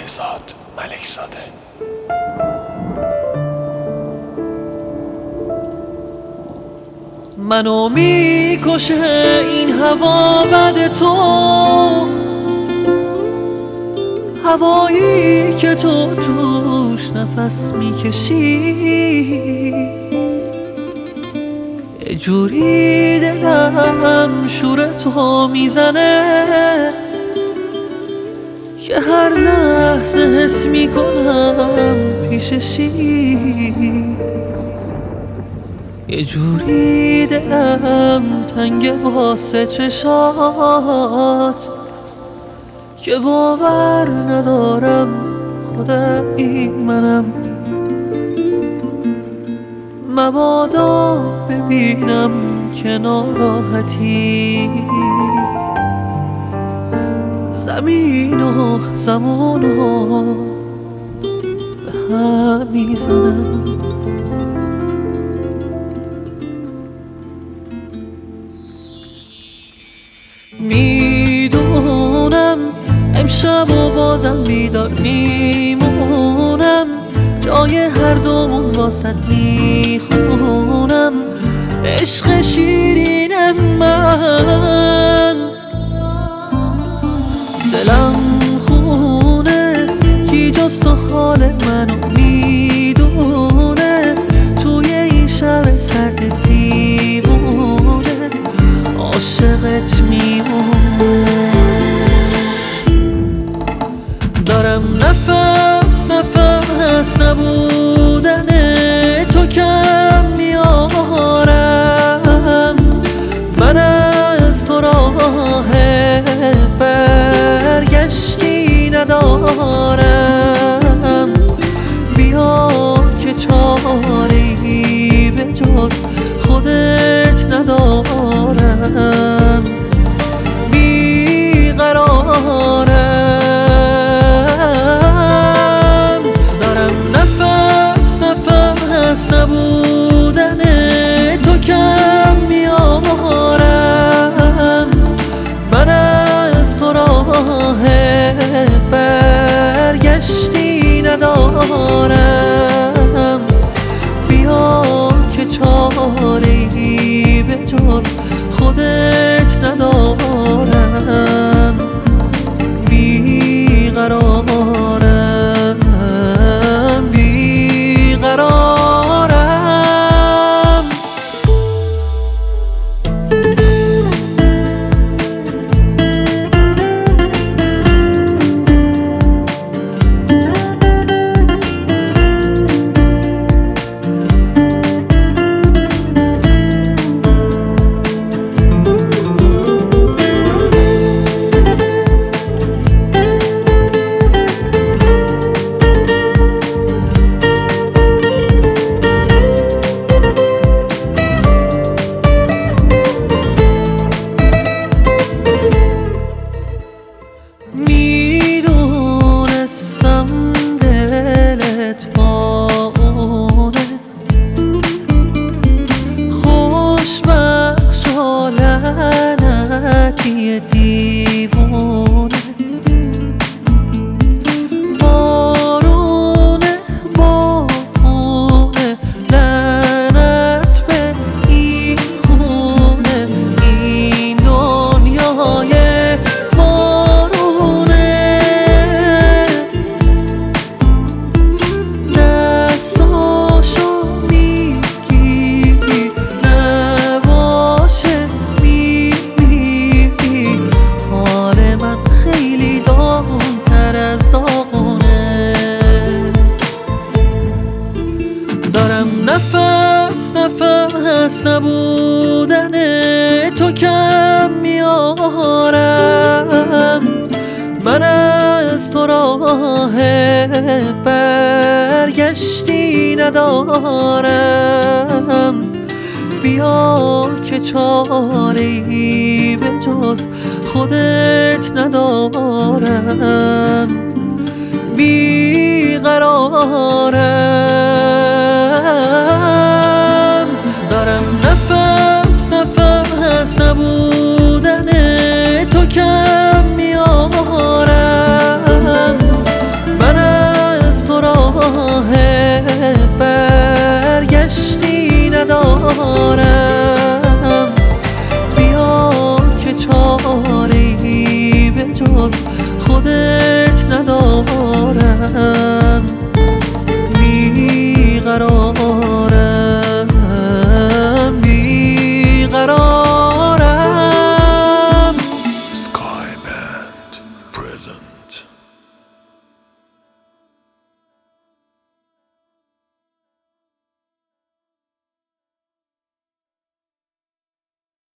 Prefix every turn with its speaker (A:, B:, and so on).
A: بهزاد ملکزاده.
B: منو میکشه این هوا بعد تو، هوایی که تو توش نفس میکشی. یه جوری دلم شور تو میزنه که هر لحظه حس میکنم پیششی. یه جوری دلم تنگ واسه چشات که باور ندارم خودم این منم. مبادا ببینم که ناراحتی، زمین و زمان و به هم میزنم. میدونم امشب و بازم بیدار میمونم، جای هر دومون واسد میخونم. عشق شیرین من دلم خونه کی جز تو حال منو میدونه. توی این شب سرد دیوونه عاشقت میمونه. دارم نفس نبودن تو کم میارم. من از تو راه برگشتی ندارم. بیا که چاری به جز خودت ندارم. بیقرارم، دارم نفس نبودن تو کم میارم. من از تو راه برگشتی ندارم. بیا که چاری به جز خودت ندارم. بیقرارم بیقرارم. میدونستم دلت با اونه، خوشبخش و لعنتی دیوونه. بارونه لعنت به این خونه. این دنیای نفس نبودن تو کم میارم. من از تو راه برگشتی ندارم. بیا که چاری به جز خودت ندارم. بیقرارم